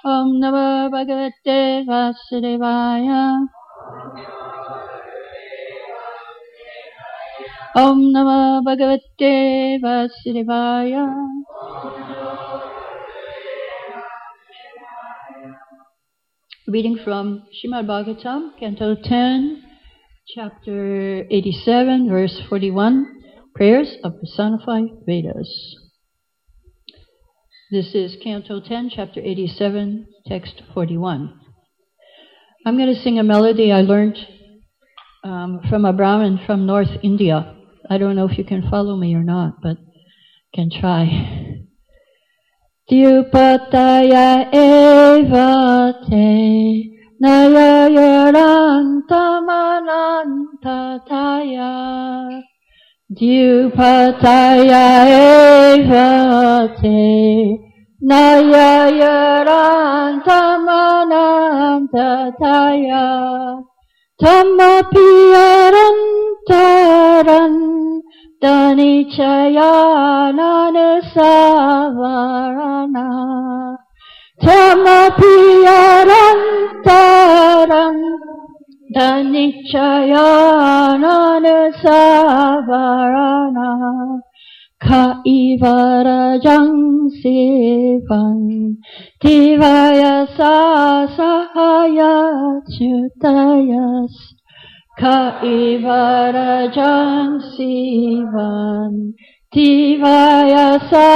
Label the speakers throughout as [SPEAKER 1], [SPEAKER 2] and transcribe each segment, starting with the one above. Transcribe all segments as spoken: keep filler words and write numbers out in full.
[SPEAKER 1] Om Namo Bhagavate Vasudevaya. Om Namo Bhagavate Vasudevaya. Reading from Srimad Bhagavatam, Canto ten, Chapter eighty-seven, Verse forty-one, Prayers of Personified Vedas. This is Canto ten, Chapter eighty-seven, Text forty-one. I'm going to sing a melody I learned um, from a Brahmin from North India. I don't know if you can follow me or not, but can try. Dhyupataya eva te nayayarantamanantataya. Dhyupataya eva te nayayarantamanantataya. Tamapiyarantaran Danichayananasavarana. Tamapiyarantaran Danichayananasavarana. Kaivarajang sivan Tivayasa sahayachutayas. Kaivarajang sivan Tivayasa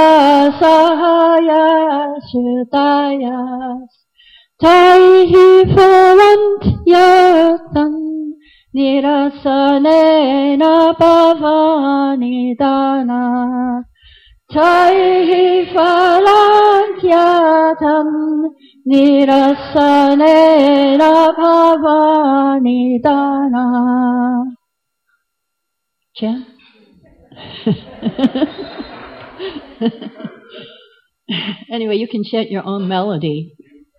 [SPEAKER 1] sahayachutayas. Taihi phalantyatan Nirasanena pavanidana. Taihi phalantyatan Nirasanena pavanidana. Chant? Anyway, you can chant your own melody.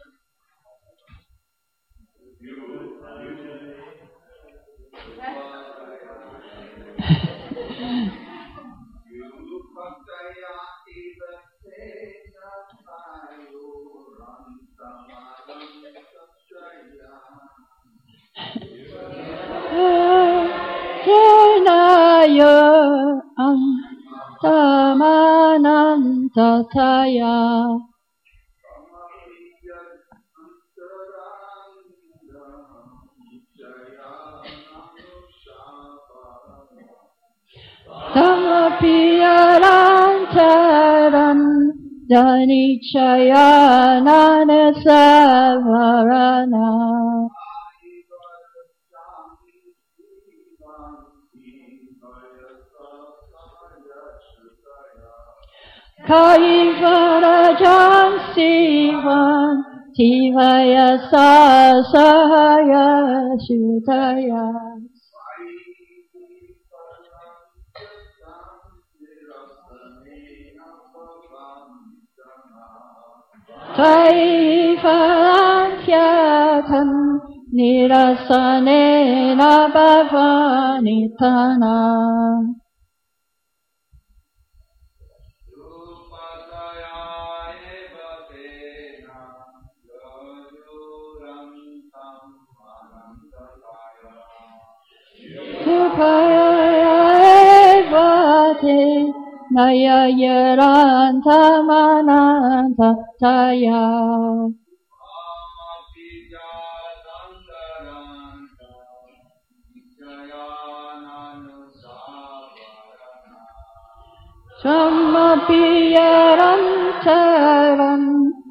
[SPEAKER 1] Tenayo antamanantataya. Tamapiyarantaran Danichayananasavarana. Kaivarajang sivan Tivayasa sahayachutayas. Taihi phalantyatan Nirasanena pavanidana. Dhyupataya eva te nayayarantamanantataya. Tamapiyarantaran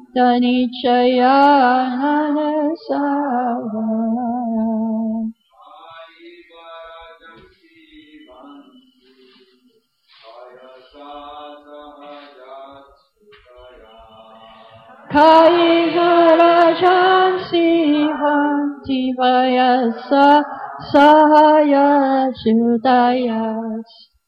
[SPEAKER 1] Danichayananasavarana. Kaivarajang sivan Tivayasa sahayachutayas.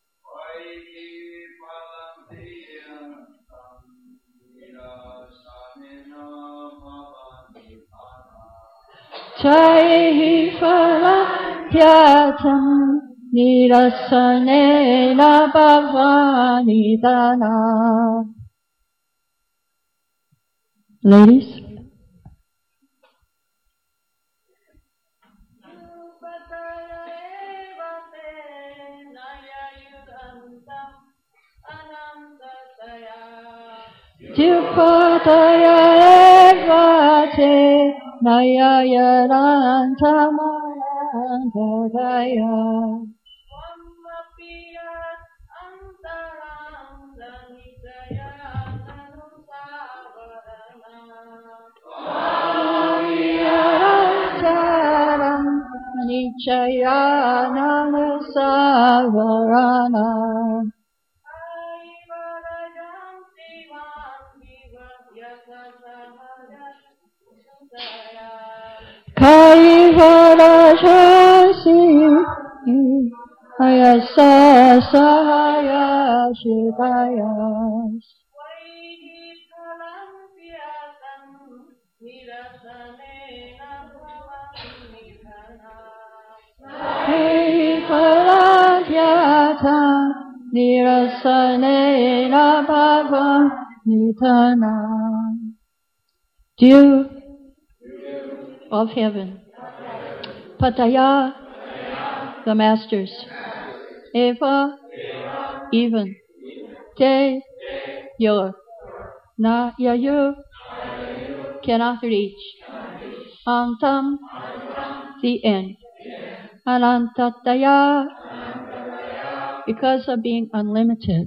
[SPEAKER 1] Taihi phalantyatan Nirasanena pavanidana. Ladies, Dupataya evate nayayarantamanandadaya. Nichaya namasavarana. Kaivarajansi ayasa sahaya shidayas. Kaivaradyata nirasanena bhavam nitana. Dew of heaven, Pataya, the masters, Eva, even, Te, your, Na, Yayu, cannot reach, Antam, the end, Anantataya, because of being unlimited,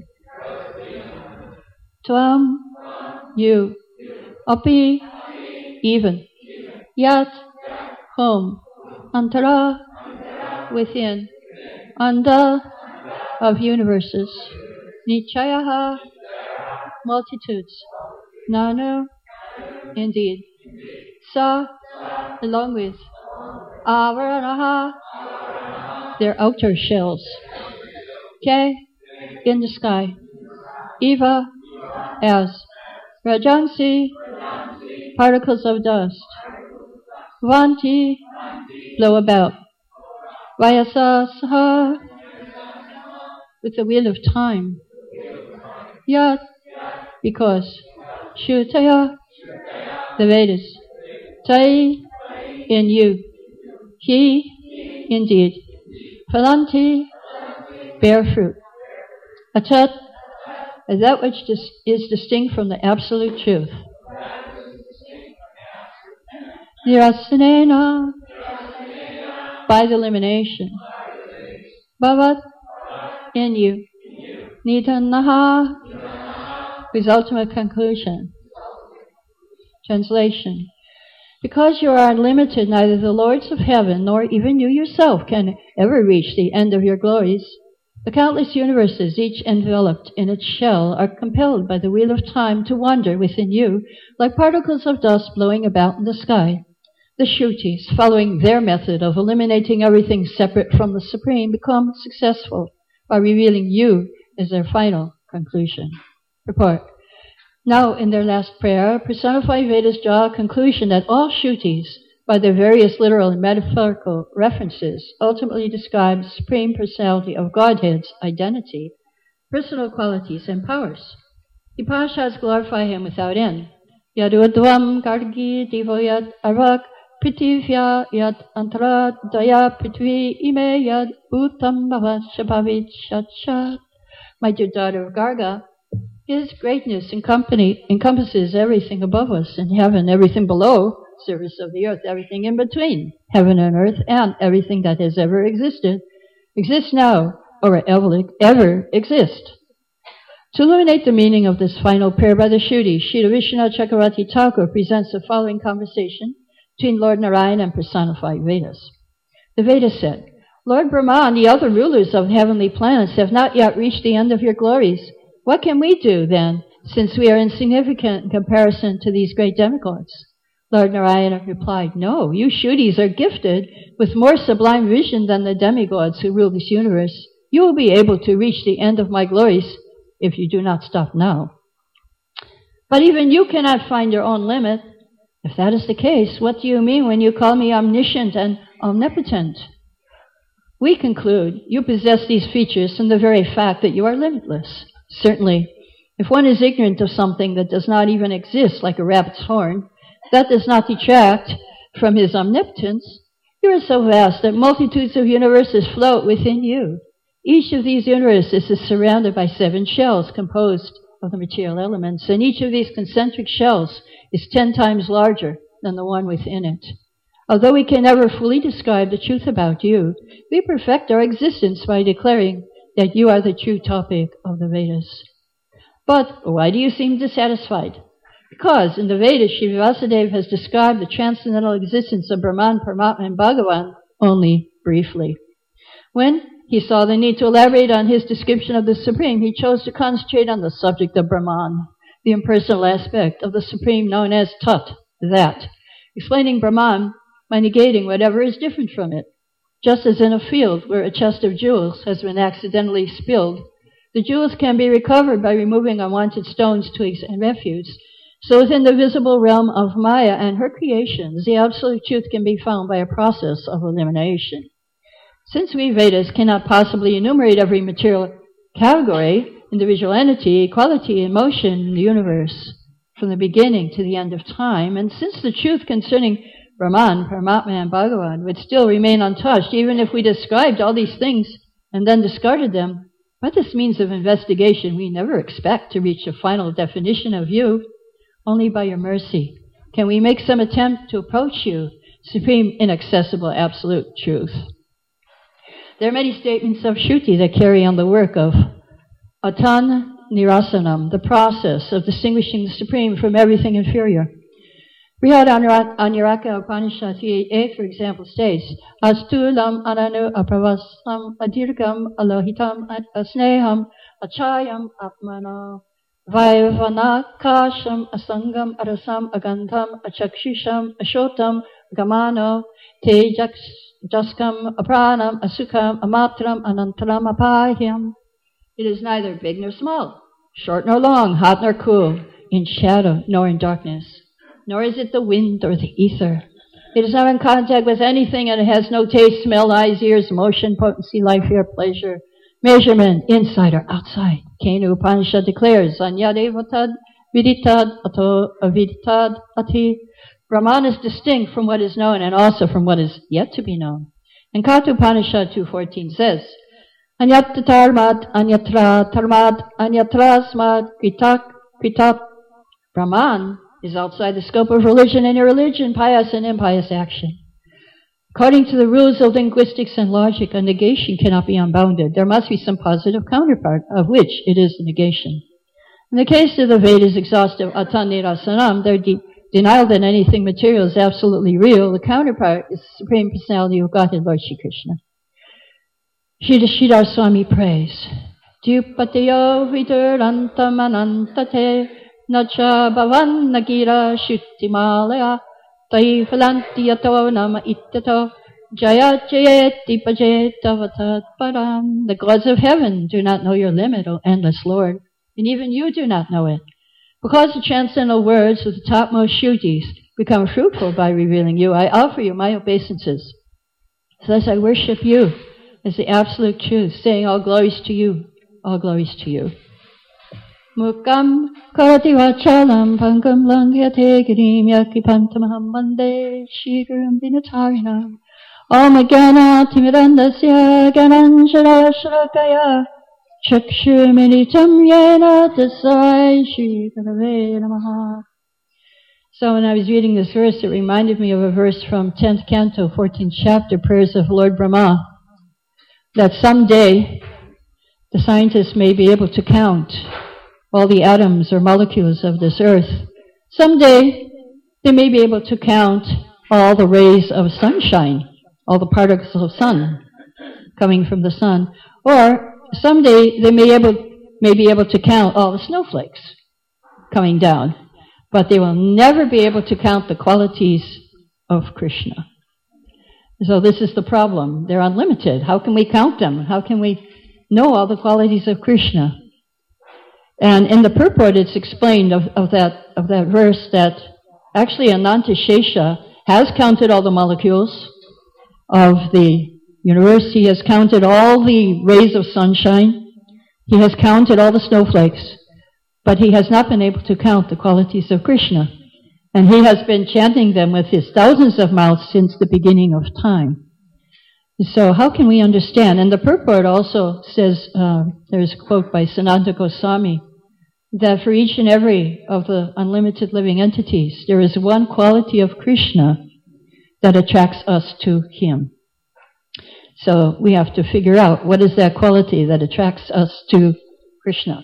[SPEAKER 1] Tvam, you, Api, even, Yat, home, Antara, within, Anda, of universes, Nichayaha, multitudes, Nanu, indeed, Sa, along with, Avaranaha, their outer shells, Ke, in the sky, Eva, as, Rajansi, particles of dust, Vanti, blow about, Vayasasaha, with the wheel of time, Yat, because, Shutaya, the Vedas, Tai, in you, He, indeed, Phalanti, bear fruit, Atat, is that which dis- is distinct from the absolute truth. Nirasanena, by the elimination. Bhavat, in you. Nitanaha, whose ultimate conclusion. Translation. Because you are unlimited, neither the lords of heaven nor even you yourself can ever reach the end of your glories. The countless universes, each enveloped in its shell, are compelled by the wheel of time to wander within you like particles of dust blowing about in the sky. The Shrutis, following their method of eliminating everything separate from the Supreme, become successful by revealing you as their final conclusion. Report. Now, in their last prayer, personified Vedas draw a conclusion that all Shrutis, by their various literal and metaphorical references, ultimately describe the Supreme Personality of Godhead's identity, personal qualities, and powers. The Upanishads glorify him without end. Yadudvam gargi divoyat arak Pritivya yad antara daya prithvi ime yad uttam bhavat shabhavit shat. My dear daughter of Garga, his greatness encompasses everything above us in heaven, everything below, surface of the earth, everything in between heaven and earth, and everything that has ever existed, exists now, or ever, ever exist. To illuminate the meaning of this final prayer by the Shruti, Srila Vishwanath Chakravarti Thakur presents the following conversation between Lord Narayan and personified Vedas. The Vedas said, Lord Brahma and the other rulers of heavenly planets have not yet reached the end of your glories. What can we do, then, since we are insignificant in comparison to these great demigods? Lord Narayana replied, No, you Shrutis are gifted with more sublime vision than the demigods who rule this universe. You will be able to reach the end of my glories if you do not stop now. But even you cannot find your own limit. If that is the case, what do you mean when you call me omniscient and omnipotent? We conclude you possess these features from the very fact that you are limitless. Certainly, if one is ignorant of something that does not even exist, like a rabbit's horn, that does not detract from his omnipotence. You are so vast that multitudes of universes float within you. Each of these universes is surrounded by seven shells composed of the material elements, and each of these concentric shells is ten times larger than the one within it. Although we can never fully describe the truth about you, we perfect our existence by declaring that you are the true topic of the Vedas. But why do you seem dissatisfied? Because in the Vedas, Shri Vyasadeva has described the transcendental existence of Brahman, Paramatma, and Bhagavan only briefly. When he saw the need to elaborate on his description of the Supreme, he chose to concentrate on the subject of Brahman, the impersonal aspect of the Supreme known as Tat, that, explaining Brahman by negating whatever is different from it. Just as in a field where a chest of jewels has been accidentally spilled, the jewels can be recovered by removing unwanted stones, twigs, and refuse. So within the visible realm of Maya and her creations, the absolute truth can be found by a process of elimination. Since we Vedas cannot possibly enumerate every material category, individual entity, quality, and motion in the universe from the beginning to the end of time, and since the truth concerning Brahman, Paramatma, and Bhagavan would still remain untouched, even if we described all these things and then discarded them, by this means of investigation, we never expect to reach a final definition of you. Only by your mercy can we make some attempt to approach you, supreme, inaccessible, absolute truth. There are many statements of Shruti that carry on the work of Atan Nirasanam, the process of distinguishing the Supreme from everything inferior. Brihad Anuraka Upanishad three eight, for example, states, Astulam ananu apravasam adirgam alohitam asneham achayam apmano Vaivanakasham asangam arasam agandham achakshisham ashotam gamano tejaskam apranam asukam amatram anantaram apahyam. It is neither big nor small, short nor long, hot nor cool, in shadow nor in darkness, nor is it the wind or the ether. It is not in contact with anything, and it has no taste, smell, eyes, ears, motion, potency, life, fear, pleasure, measurement, inside or outside. Kenu Upanishad declares, Anyadevatad viditad ato aviditad ati. Brahman is distinct from what is known and also from what is yet to be known. And Katha Upanishad two fourteen says, Anyatra tarmat, anyatra tarmat, anyatra smad, kritak, kritak. Brahman is outside the scope of religion and irreligion, pious and impious action. According to the rules of linguistics and logic, a negation cannot be unbounded. There must be some positive counterpart, of which it is the negation. In the case of the Vedas' exhaustive Atan Nirasanam, their de- denial that anything material is absolutely real, the counterpart is the Supreme Personality of Godhead, Lord Shri Krishna. Sridhar Sridhar Swami prays, Dupatiyo vidurantam anantate nacha bhavan nagira shuttimalaya Taifalanti yato nama ittato jaya jayeti pajetavatat param. The gods of heaven do not know your limit, O endless Lord, and even you do not know it. Because the transcendental words of the topmost Shrutis become fruitful by revealing you, I offer you my obeisances. Thus I worship you as the absolute truth, saying all glories to you, all glories to you. Mukam karati vachalam pankam langyate girim yakipantamaham vande shigurum dinatarinam Om agana timirandasya gananjara shrakaya chakshuminitam yena tasai shri gurave namaha. So when I was reading this verse, it reminded me of a verse from tenth canto, fourteenth chapter, Prayers of Lord Brahma, that someday the scientists may be able to count all the atoms or molecules of this earth. Someday, they may be able to count all the rays of sunshine, all the particles of sun coming from the sun. Or someday, they may, able, may be able to count all the snowflakes coming down. But they will never be able to count the qualities of Krishna. So this is the problem. They're unlimited. How can we count them? How can we know all the qualities of Krishna? And in the purport, it's explained of, of that of that verse that actually Ananta Shesha has counted all the molecules of the universe. He has counted all the rays of sunshine. He has counted all the snowflakes. But he has not been able to count the qualities of Krishna. And he has been chanting them with his thousands of mouths since the beginning of time. So how can we understand? And the purport also says, uh, there's a quote by Sanatana Goswami, that for each and every of the unlimited living entities, there is one quality of Krishna that attracts us to him. So we have to figure out what is that quality that attracts us to Krishna.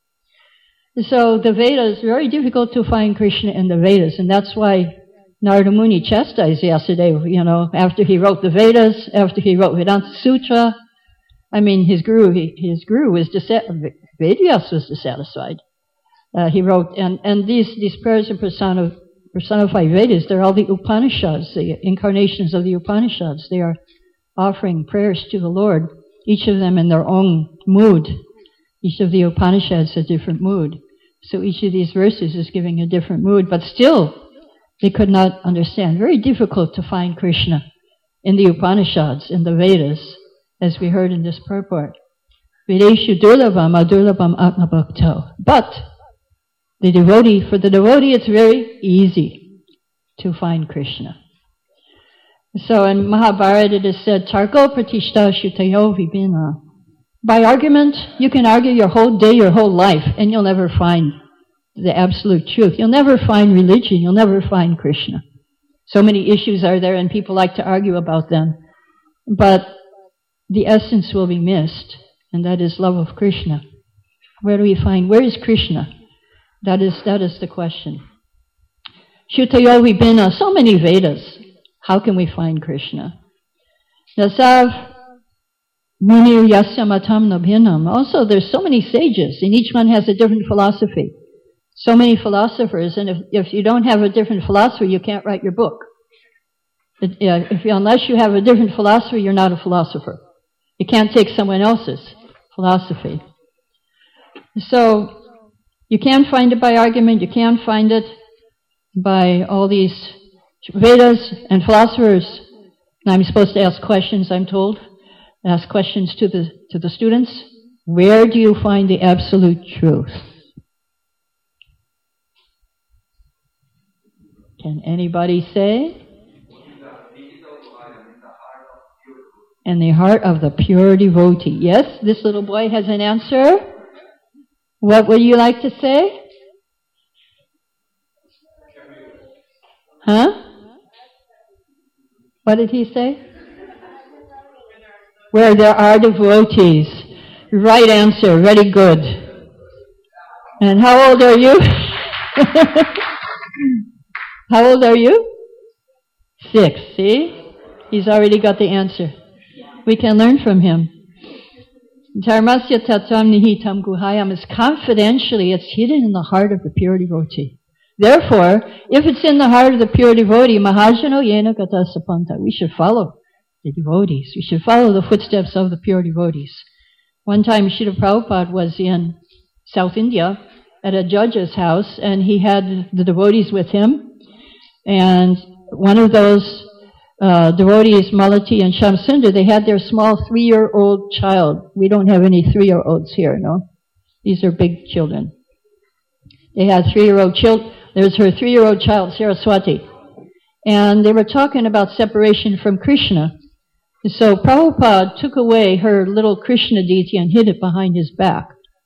[SPEAKER 1] So the Vedas, very difficult to find Krishna in the Vedas, and that's why Narada Muni chastised Vyasadeva, you know, after he wrote the Vedas, after he wrote Vedanta Sutra. I mean, his guru, he, his guru was dissatisfied, Vedyas was dissatisfied. Uh, he wrote, and, and these, these prayers are persona, personified Vedas, they're all the Upanishads, the incarnations of the Upanishads. They are offering prayers to the Lord, each of them in their own mood. Each of the Upanishads a different mood. So each of these verses is giving a different mood, but still they could not understand. Very difficult to find Krishna in the Upanishads, in the Vedas, as we heard in this purport. Vedeshu durlabham adurlabham atma bhakto. But the devotee, for the devotee, it's very easy to find Krishna. So in Mahabharata it is said, Tarko pratishta shutayo vibhina. By argument, you can argue your whole day, your whole life, and you'll never find the absolute truth. You'll never find religion. You'll never find Krishna. So many issues are there, and people like to argue about them. But the essence will be missed, and that is love of Krishna. Where do we find, where is Krishna? That is, that is the question. Shutayo vibhina, so many Vedas. How can we find Krishna? Nasav Munir yasya matam nabhinam. Also, there's so many sages, and each one has a different philosophy. So many philosophers, and if, if you don't have a different philosophy, you can't write your book. It, uh, if you, unless you have a different philosophy, you're not a philosopher. You can't take someone else's philosophy. So, you can't find it by argument, you can't find it by all these Vedas and philosophers. And I'm supposed to ask questions, I'm told. Ask questions to the to the students. Where do you find the absolute truth? Can anybody say? In the heart of the pure devotee. Yes, this little boy has an answer. What would you like to say? Huh? What did he say? Where there are devotees. Right answer, very good. And how old are you? How old are you? Six, see? He's already got the answer. We can learn from him. Dharmasya tatam nihitam guhayam is confidentially, it's hidden in the heart of the pure devotee. Therefore, if it's in the heart of the pure devotee, mahajano yena gata sapanta, we should follow the devotees. We should follow the footsteps of the pure devotees. One time, Srila Prabhupada was in South India at a judge's house, and he had the devotees with him. And one of those uh, devotees, Malati and Shamsundar, they had their small three-year-old child. We don't have any three-year-olds here, no? These are big children. They had three-year-old children. There's her three-year-old child, Saraswati. And they were talking about separation from Krishna. So Prabhupada took away her little Krishna deity and hid it behind his back.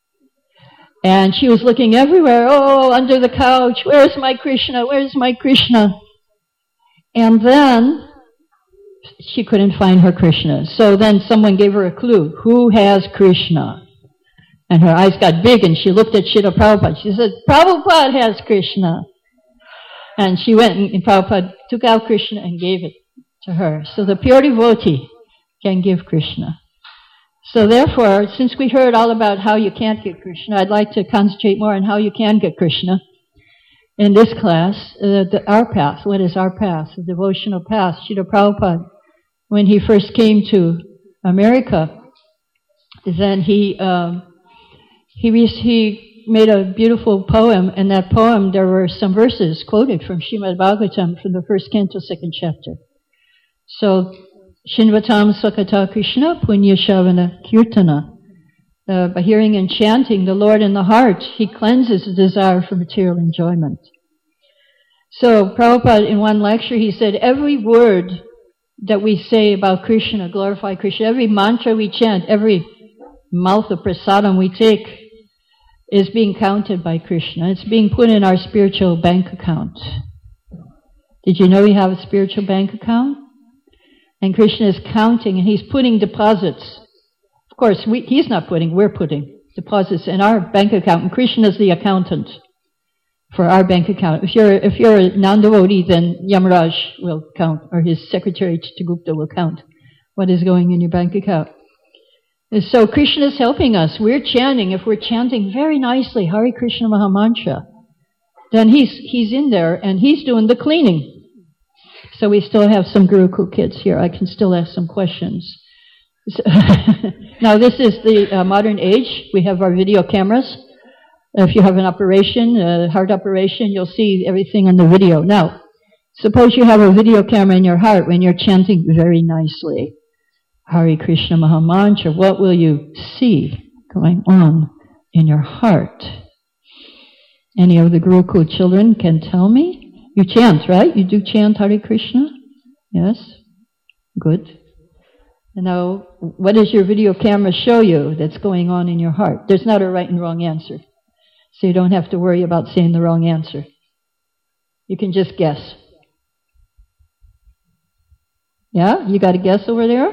[SPEAKER 1] And she was looking everywhere. Oh, under the couch. Where's my Krishna? Where's my Krishna? And then she couldn't find her Krishna. So then someone gave her a clue. Who has Krishna? And her eyes got big and she looked at Srila Prabhupada. She said, Prabhupada has Krishna. And she went and Prabhupada took out Krishna and gave it to her. So the pure devotee can give Krishna. So therefore, since we heard all about how you can't get Krishna, I'd like to concentrate more on how you can get Krishna. In this class, uh, the, our path, what is our path? The devotional path. Srila Prabhupada, when he first came to America, then he, um, he, he made a beautiful poem. In that poem, there were some verses quoted from Srimad Bhagavatam from the first canto, second chapter. So, Shinvatam Sakata Krishna Punya Shavana Kirtana. Uh, by hearing and chanting the Lord in the heart, he cleanses the desire for material enjoyment. So, Prabhupada, in one lecture, he said, every word that we say about Krishna, glorify Krishna, every mantra we chant, every mouth of prasadam we take, is being counted by Krishna. It's being put in our spiritual bank account. Did you know we have a spiritual bank account? And Krishna is counting, and he's putting deposits. Of course, we, he's not putting, we're putting deposits in our bank account, and Krishna is the accountant for our bank account. If you're if you're a non-devotee, then Yamaraj will count, or his secretary Chittagupta will count what is going in your bank account. And so Krishna is helping us. We're chanting. If we're chanting very nicely Hare Krishna Mahamantra, then he's he's in there and he's doing the cleaning. So we still have some Gurukul kids here. I can still ask some questions. So now this is the uh, modern age. We have our video cameras. If you have an operation, a heart operation, you'll see everything on the video. Now, suppose you have a video camera in your heart when you're chanting very nicely Hare Krishna Mahamantra. What will you see going on in your heart? Any of the Gurukul children can tell me? You chant, right? You do chant Hare Krishna? Yes? Good. And now, what does your video camera show you that's going on in your heart? There's not a right and wrong answer. So you don't have to worry about saying the wrong answer. You can just guess. Yeah? You got a guess over there?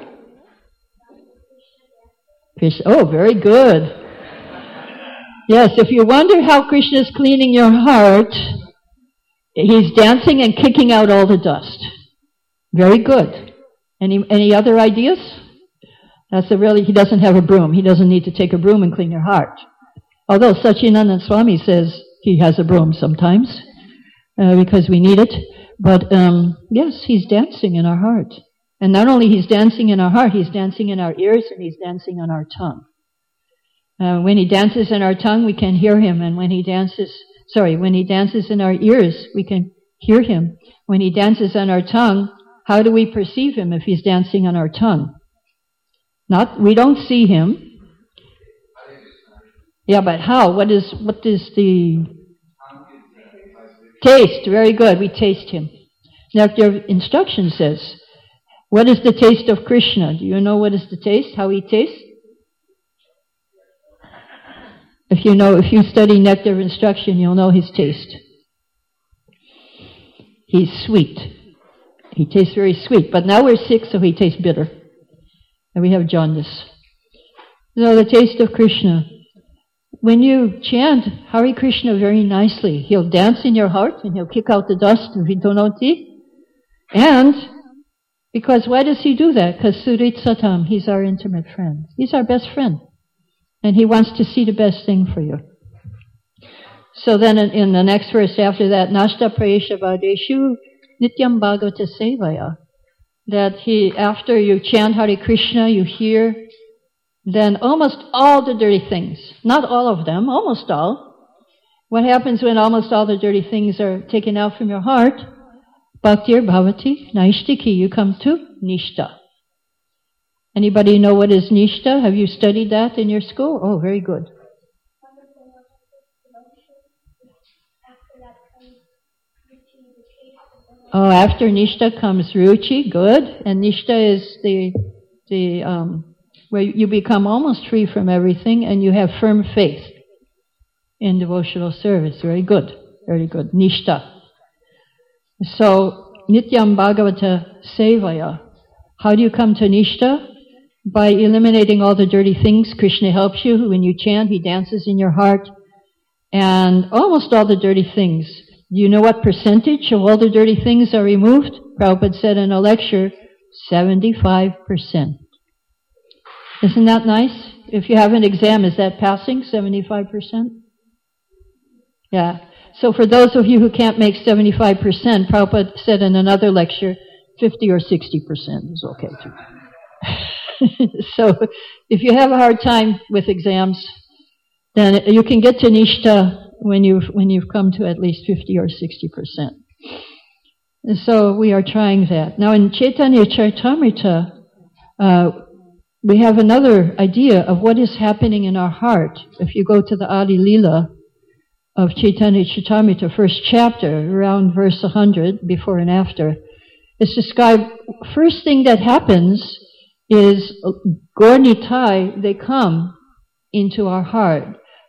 [SPEAKER 1] Krishna. Oh, very good. Yes, if you wonder how Krishna is cleaning your heart, he's dancing and kicking out all the dust. Very good. Any any other ideas? That's a really, he doesn't have a broom. He doesn't need to take a broom and clean your heart. Although Satchidananda Swami says he has a broom sometimes, uh, because we need it. But um, yes, he's dancing in our heart. And not only he's dancing in our heart, he's dancing in our ears and he's dancing on our tongue. Uh, when he dances in our tongue, we can hear him. And when he dances, sorry, when he dances in our ears, we can hear him. When he dances on our tongue, how do we perceive him if he's dancing on our tongue? Not, we don't see him. Yeah, but how? What is, what is the taste? Very good. We taste him. Now, if your instruction says, what is the taste of Krishna? Do you know what is the taste? How he tastes? If you know, if you study nectar of instruction, you'll know his taste. He's sweet. He tastes very sweet. But now we're sick, so he tastes bitter. And we have jaundice. So the taste of Krishna. When you chant Hare Krishna very nicely, he'll dance in your heart and he'll kick out the dust of Vidonoti. And because why does he do that? Because Surit Satam, he's our intimate friend. He's our best friend. And he wants to see the best thing for you. So then in, in the next verse after that, Nashta Prayesha Vadeshu Nityam Bhagavata Sevaya. That he, after you chant Hare Krishna, you hear, then almost all the dirty things, not all of them, almost all. What happens when almost all the dirty things are taken out from your heart? Bhaktir Bhavati Naishtiki, you come to Nishta. Anybody know what is Nishta? Have you studied that in your school? Oh, very good. Oh, after Nishta comes Ruchi, good. And Nishta is the the um, where you become almost free from everything and you have firm faith in devotional service. Very good, very good. Nishta. So, Nityam Bhagavata Sevaya. How do you come to Nishta? By eliminating all the dirty things. Krishna helps you. When you chant, he dances in your heart. And almost all the dirty things. Do you know what percentage of all the dirty things are removed? Prabhupada said in a lecture, seventy-five percent. Isn't that nice? If you have an exam, is that passing, seventy-five percent? Yeah. So for those of you who can't make seventy-five percent, Prabhupada said in another lecture, fifty or sixty percent is okay too. So if you have a hard time with exams, then you can get to Nishta when you've, when you've come to at least fifty or sixty percent. And so we are trying that. Now in Chaitanya Charitamrita, uh, we have another idea of what is happening in our heart. If you go to the Adi Lila of Chaitanya Charitamrita, first chapter, around verse one hundred, before and after, it's described, first thing that happens is Gaur Nitai, they come into our heart.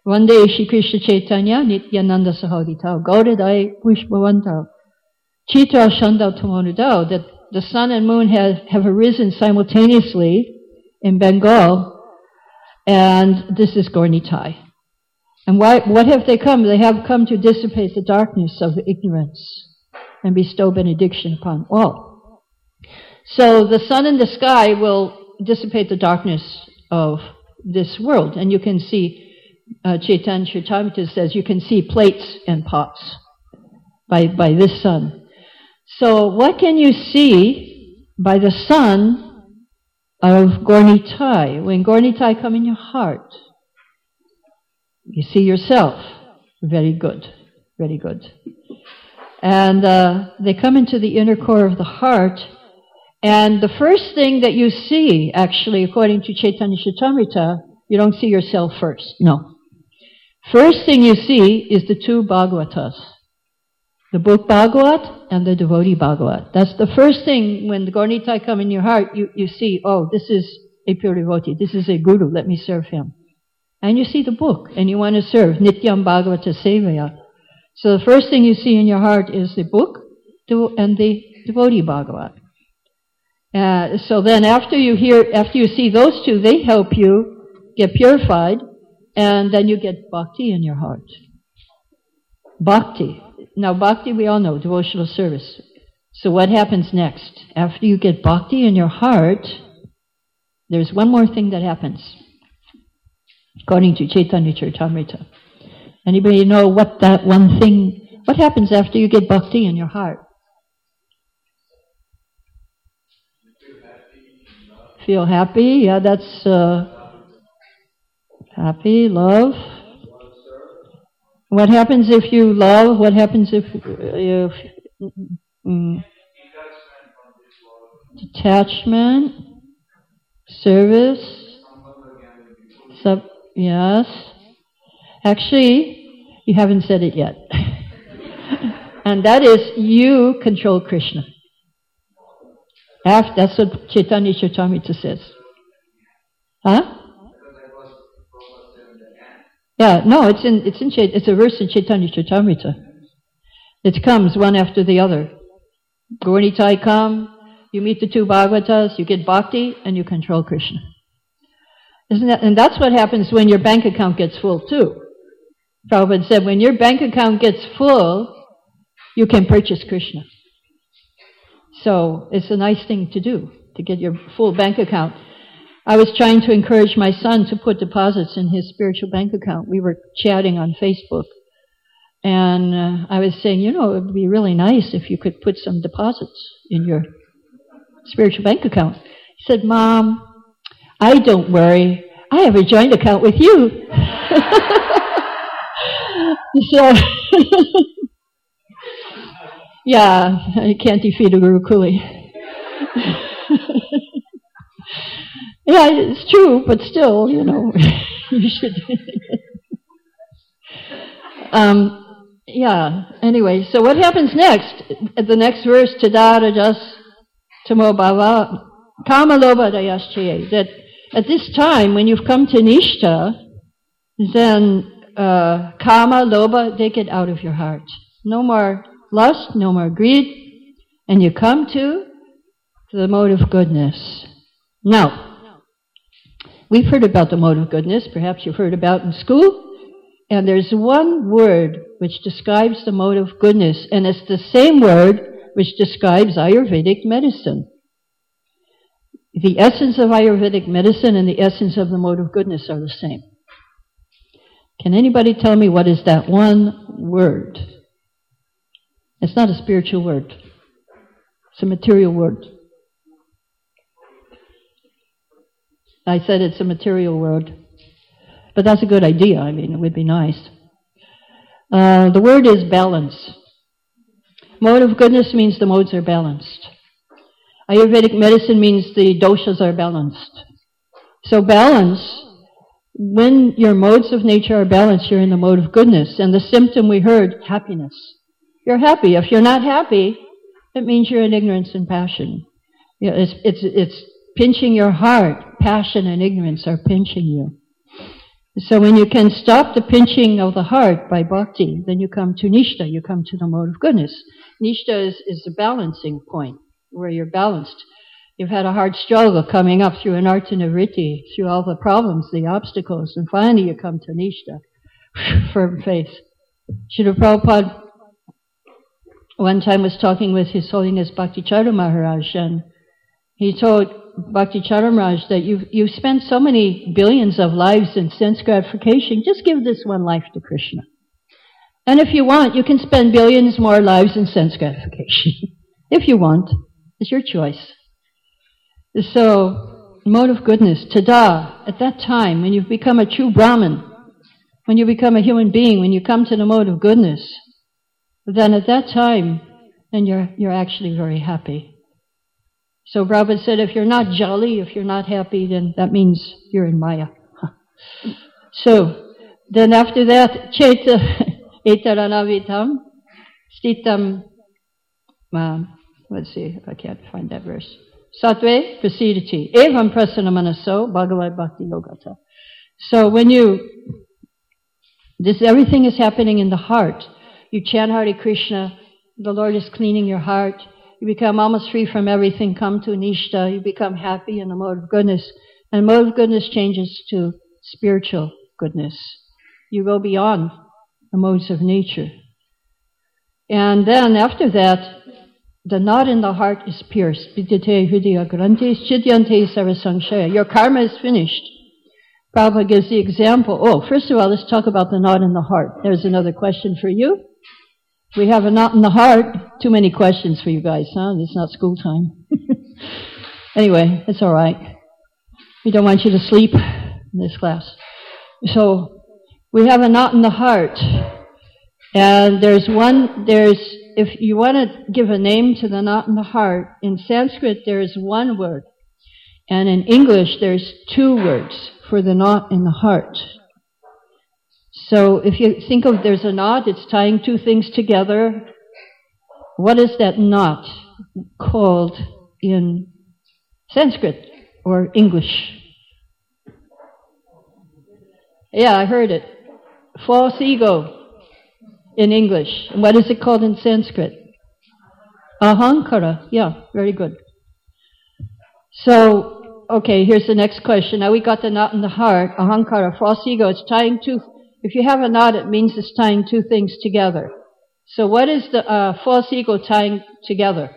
[SPEAKER 1] One day, Shri Krishna Chaitanya, Nityananda Sahodita, Gaudadai Pushpavanta, Chitra Shandau Tamonudao, that the sun and moon have, have arisen simultaneously in Bengal, and this is Gaurnitai. And why, what have they come? They have come to dissipate the darkness of ignorance and bestow benediction upon all. So the sun in the sky will dissipate the darkness of this world, and you can see Uh, Chaitanya Charitamrita says you can see plates and pots by, by this sun. So what can you see by the sun of Gaurnitai? When Gaurnitai come in your heart, you see yourself. Very good. Very good. And uh, they come into the inner core of the heart, and the first thing that you see, actually, according to Chaitanya Charitamrita, you don't see yourself first. No. First thing you see is the two Bhagavatas, the book Bhagavat and the devotee Bhagavat. That's the first thing when the Gaurnitai come in your heart, you, you see, oh, this is a pure devotee, this is a guru, let me serve him. And you see the book, and you want to serve, Nityam Bhagavata Sevaya. So the first thing you see in your heart is the book and the devotee Bhagavat. Uh, so then after you hear, after you see those two, they help you get purified, and then you get bhakti in your heart. Bhakti. Now bhakti we all know, devotional service. So what happens next? After you get bhakti in your heart, there's one more thing that happens. According to Chaitanya Charitamrita. Anybody know what that one thing, what happens after you get bhakti in your heart? Feel happy? Yeah, that's... Uh, Happy, love. What happens if you love? What happens if you... Mm, detachment, service, sub, yes. Actually, you haven't said it yet. And that is, you control Krishna. After, that's what Chaitanya Charitamrita says. Huh? Yeah, no, it's in it's in it's a verse in Chaitanya Charitamrita. It comes one after the other. Gaurnitai come, you meet the two Bhagavatas, you get bhakti, and you control Krishna. Isn't that? And that's what happens when your bank account gets full too. Prabhupada said, when your bank account gets full, you can purchase Krishna. So it's a nice thing to do, to get your full bank account. I was trying to encourage my son to put deposits in his spiritual bank account. We were chatting on Facebook. And uh, I was saying, you know, it would be really nice if you could put some deposits in your spiritual bank account. He said, Mom, I don't worry. I have a joint account with you. So, yeah, I can't defeat a Guru Kuli. Yeah, it's true, but still, you know, you should. um, yeah, anyway, so what happens next? At the next verse, Tadarajas Tamo Bhava Kama Loba Dayaschaye, that at this time, when you've come to Nishta, then uh, Kama, Loba, they get out of your heart. No more lust, no more greed, and you come to, to the mode of goodness. Now, we've heard about the mode of goodness, perhaps you've heard about in school, and there's one word which describes the mode of goodness, and it's the same word which describes Ayurvedic medicine. The essence of Ayurvedic medicine and the essence of the mode of goodness are the same. Can anybody tell me what is that one word? It's not a spiritual word. It's a material word. I said it's a material word. But that's a good idea. I mean, it would be nice. Uh, the word is balance. Mode of goodness means the modes are balanced. Ayurvedic medicine means the doshas are balanced. So balance, when your modes of nature are balanced, you're in the mode of goodness. And the symptom we heard, happiness. You're happy. If you're not happy, it means you're in ignorance and passion. You know, it's, it's, it's pinching your heart. Passion and ignorance are pinching you. So when you can stop the pinching of the heart by bhakti, then you come to nishta, you come to the mode of goodness. Nishta is, is the balancing point, where you're balanced. You've had a hard struggle coming up through anartha nivritti, through all the problems, the obstacles, and finally you come to nishta, firm faith. Srila Prabhupada one time was talking with His Holiness Bhakticharya Maharaj, and he told Bhakticharya Maharaj that you've, you've spent so many billions of lives in sense gratification, just give this one life to Krishna. And if you want, you can spend billions more lives in sense gratification. If you want. It's your choice. So, mode of goodness, tada, at that time, when you've become a true Brahmin, when you become a human being, when you come to the mode of goodness, then at that time, then you're, you're actually very happy. So Prabhupada said, if you're not jolly, if you're not happy, then that means you're in Maya. So, then after that, Cheta etaranavitam stitam, uh, let's see if I can't find that verse. Sattve prasidati evam prasana manaso bhagavad bhakti yogata. So when you, this everything is happening in the heart. You chant Hare Krishna, the Lord is cleaning your heart. You become almost free from everything, come to nishta, you become happy in the mode of goodness. And mode of goodness changes to spiritual goodness. You go beyond the modes of nature. And then after that, the knot in the heart is pierced. Vidyate hridaya grantis chidyante sarasangshaya. Your karma is finished. Prabhupada gives the example. Oh, first of all, let's talk about the knot in the heart. There's another question for you. We have a knot in the heart. Too many questions for you guys, huh? It's not school time. Anyway, it's all right. We don't want you to sleep in this class. So, we have a knot in the heart. And there's one, there's, if you want to give a name to the knot in the heart, in Sanskrit there's one word. And in English there's two words for the knot in the heart. So if you think of there's a knot, it's tying two things together. What is that knot called in Sanskrit or English? Yeah, I heard it. False ego in English. And what is it called in Sanskrit? Ahankara. Yeah, very good. So, okay, here's the next question. Now we got the knot in the heart. Ahankara, false ego. It's tying two. If you have a knot, it means it's tying two things together. So what is the uh, false ego tying together?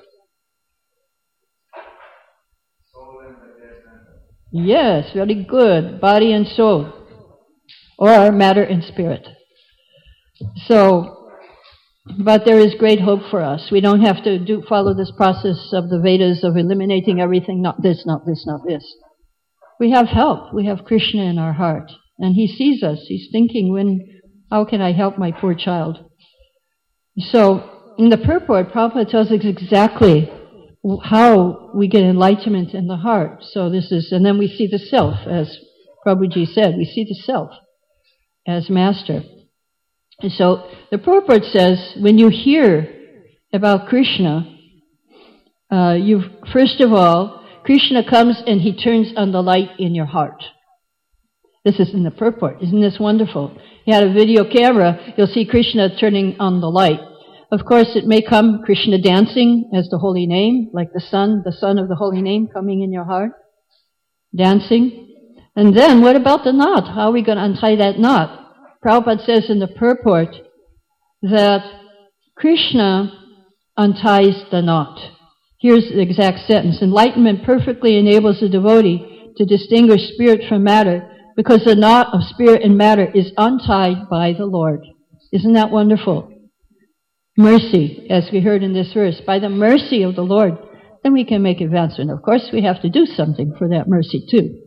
[SPEAKER 1] Yes, very good. Body and soul. Or matter and spirit. So, but there is great hope for us. We don't have to do follow this process of the Vedas of eliminating everything, not this, not this, not this. We have help. We have Krishna in our heart. And He sees us. He's thinking, when, how can I help my poor child? So, in the purport, Prabhupada tells us exactly how we get enlightenment in the heart. So this is, and then we see the self, as Prabhuji said, we see the self as master. And so the purport says, when you hear about Krishna, uh, you first of all, Krishna comes and He turns on the light in your heart. This is in the purport. Isn't this wonderful? You had a video camera, you'll see Krishna turning on the light. Of course, it may come Krishna dancing as the holy name, like the sun, the sun of the holy name coming in your heart, dancing. And then, what about the knot? How are we going to untie that knot? Prabhupada says in the purport that Krishna unties the knot. Here's the exact sentence. Enlightenment perfectly enables the devotee to distinguish spirit from matter, because the knot of spirit and matter is untied by the Lord. Isn't that wonderful? Mercy, as we heard in this verse, by the mercy of the Lord, then we can make advancement. Of course, we have to do something for that mercy too.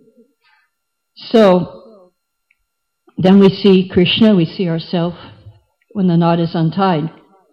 [SPEAKER 1] So, then we see Krishna, we see ourselves when the knot is untied.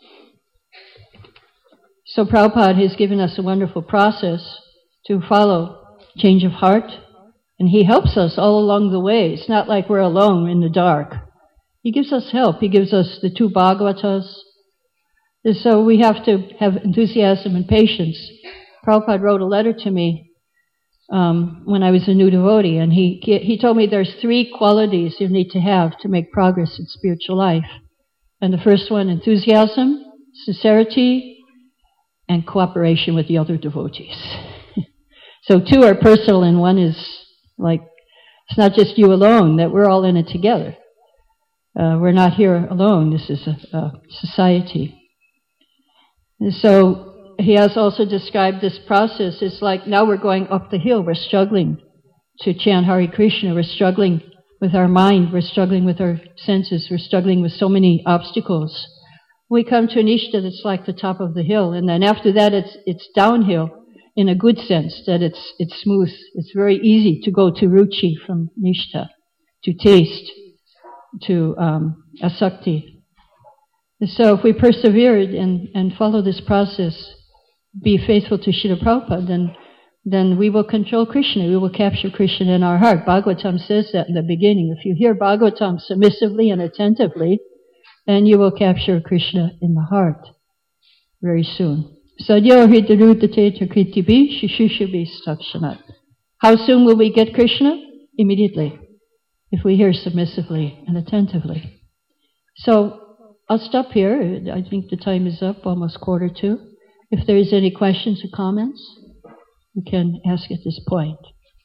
[SPEAKER 1] So Prabhupada has given us a wonderful process to follow change of heart, and He helps us all along the way. It's not like we're alone in the dark. He gives us help. He gives us the two Bhagavatas. And so we have to have enthusiasm and patience. Prabhupada wrote a letter to me um, when I was a new devotee, and he he told me there's three qualities you need to have to make progress in spiritual life. And the first one, enthusiasm, sincerity, and cooperation with the other devotees. So two are personal, and one is like, it's not just you alone, that we're all in it together. Uh, we're not here alone. This is a, a society. And so he has also described this process. It's like now we're going up the hill. We're struggling to chant Hare Krishna. We're struggling with our mind. We're struggling with our senses. We're struggling with so many obstacles. We come to an ishta that's like the top of the hill. And then after that, it's it's downhill in a good sense, that it's it's smooth. It's very easy to go to ruchi from nishta, to taste, to um, asakti. And so if we persevere and, and follow this process, be faithful to Srila Prabhupada, then, then we will control Krishna. We will capture Krishna in our heart. Bhagavatam says that in the beginning. If you hear Bhagavatam submissively and attentively, then you will capture Krishna in the heart very soon. Sadyo hridarudate takritibi shishushabi stakshanat. How soon will we get Krishna? Immediately, if we hear submissively and attentively. So, I'll stop here. I think the time is up, almost quarter to. If there is any questions or comments, you can ask at this point.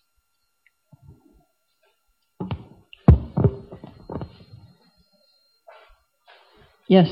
[SPEAKER 1] Yes?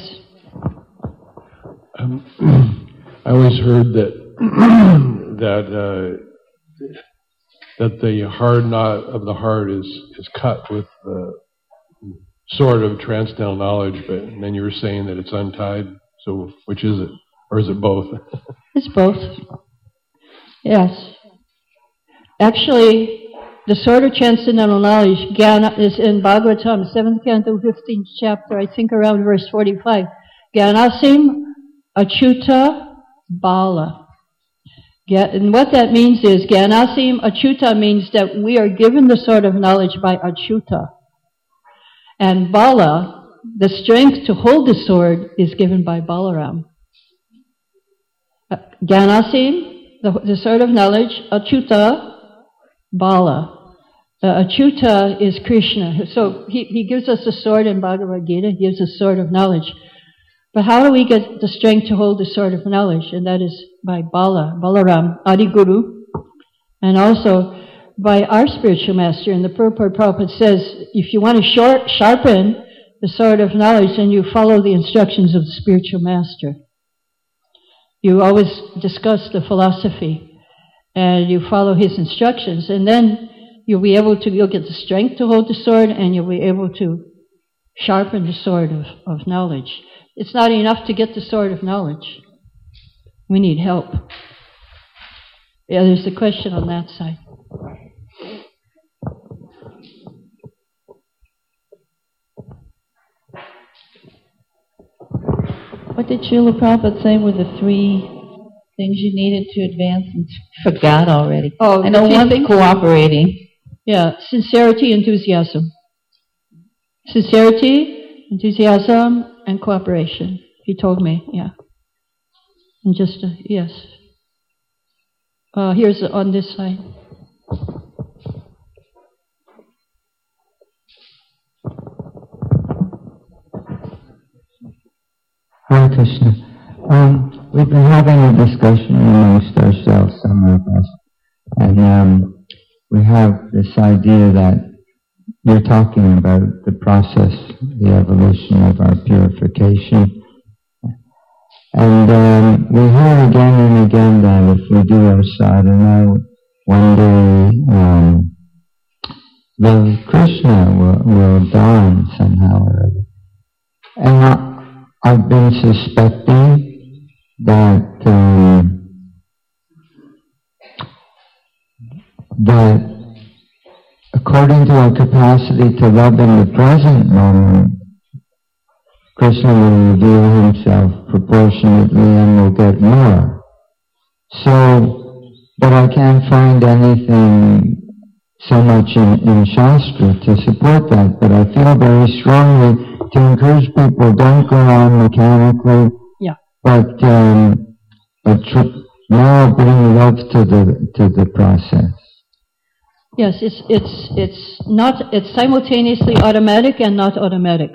[SPEAKER 2] Um, I always heard that that uh, that the hard knot of the heart is, is cut with the sword of transcendental knowledge, but then you were saying that it's untied. So which is it? Or is it both?
[SPEAKER 1] It's both. Yes. Actually, the sword of transcendental knowledge, Jnana, is in Bhagavatam, seventh canto, fifteenth chapter, I think around verse forty-five. Jnanasim Achyuta Bala. And what that means is, Jnanasim Achyuta means that we are given the sword of knowledge by Achyuta. And Bala, the strength to hold the sword, is given by Balaram. Jnanasim, the, the sword of knowledge, Achyuta, Bala. Uh, Achyuta is Krishna. So he, he gives us the sword in Bhagavad Gita, he gives us the sword of knowledge. But how do we get the strength to hold the sword of knowledge? And that is by Bala, Balaram, Adi Guru, and also by our spiritual master. And the Purport Prabhupada says, if you want to short, sharpen the sword of knowledge, then you follow the instructions of the spiritual master. You always discuss the philosophy, and you follow his instructions, and then you'll be able to, you'll get the strength to hold the sword, and you'll be able to sharpen the sword of, of knowledge. It's not enough to get the sword of knowledge. We need help. Yeah, there's a question on that side.
[SPEAKER 3] What did Srila Prabhupada say were the three things you needed to advance and forgot already?
[SPEAKER 1] Oh,
[SPEAKER 3] I know one's things? cooperating.
[SPEAKER 1] Yeah, sincerity, enthusiasm. Sincerity, enthusiasm, and cooperation. He told me, yeah. And just, uh, yes. Uh, here's uh, on this side.
[SPEAKER 4] Hare Krishna. Um, we've been having a discussion amongst ourselves, some of us, and um, we have this idea that you're talking about the process, the evolution of our purification. And um, we hear again and again that if we do our sadhana, one day um, Lord Krishna will, will dawn somehow or other. And I, I've been suspecting that um, that according to our capacity to love in the present moment, Krishna will reveal himself proportionately and will get more. So, but I can't find anything so much in, in Shastra to support that, but I feel very strongly to encourage people, don't go on mechanically,
[SPEAKER 1] yeah.
[SPEAKER 4] but um, but tr- now bring love to the to the process.
[SPEAKER 1] Yes, it's it's it's not it's simultaneously automatic and not automatic.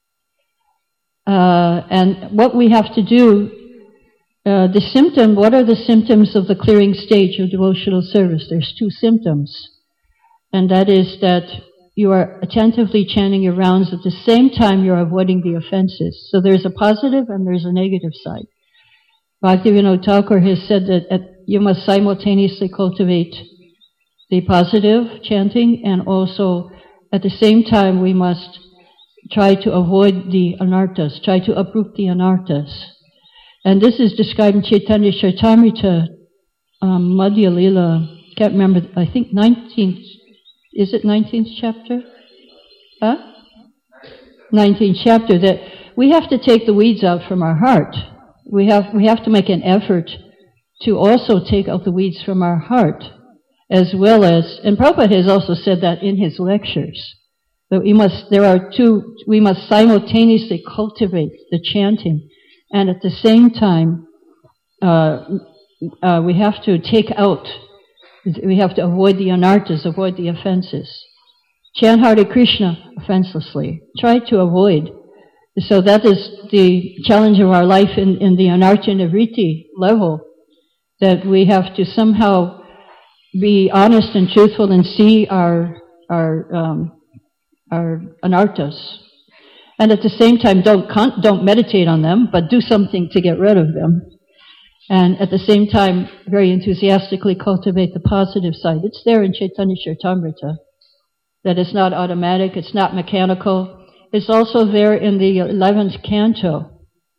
[SPEAKER 1] Uh, and what we have to do, uh, the symptom. What are the symptoms of the clearing stage of devotional service? There's two symptoms, and that is that you are attentively chanting your rounds at the same time you're avoiding the offenses. So there's a positive and there's a negative side. Bhaktivinoda Thakur has said that at, you must simultaneously cultivate the positive chanting, and also at the same time we must try to avoid the anarthas, try to uproot the anarthas. And this is described in Chaitanya Charitamrita, um, Madhya Lila, can't remember, I think nineteenth, is it nineteenth chapter? Huh? nineteenth chapter, that we have to take the weeds out from our heart. We have, we have to make an effort to also take out the weeds from our heart, as well as, and Prabhupada has also said that in his lectures, that we must, there are two, we must simultaneously cultivate the chanting, and at the same time, uh, uh, we have to take out, we have to avoid the anarthas, avoid the offenses. Chant Hare Krishna offenselessly. Try to avoid. So that is the challenge of our life in, in the anartha nivritti level, that we have to somehow be honest and truthful and see our our um, our anarthas, and at the same time don't con- don't meditate on them, but do something to get rid of them, and at the same time very enthusiastically cultivate the positive side. It's there in Chaitanya Charitamrita, that it's not automatic, it's not mechanical. It's also there in the eleventh canto,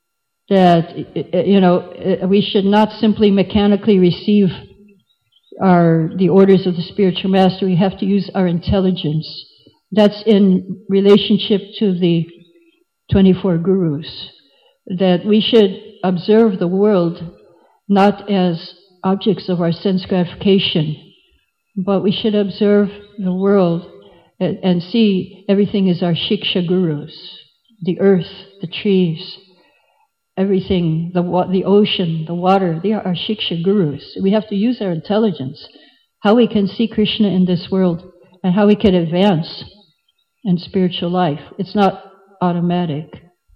[SPEAKER 1] that you know we should not simply mechanically receive our the orders of the spiritual master. We have to use our intelligence. That's in relationship to the twenty-four gurus, that we should observe the world not as objects of our sense gratification, but we should observe the world and, and see everything as our shiksha gurus, the earth, the trees, everything, the wa- the ocean, the water, they are our shiksha gurus. We have to use our intelligence, how we can see Krishna in this world, and how we can advance in spiritual life. It's not automatic.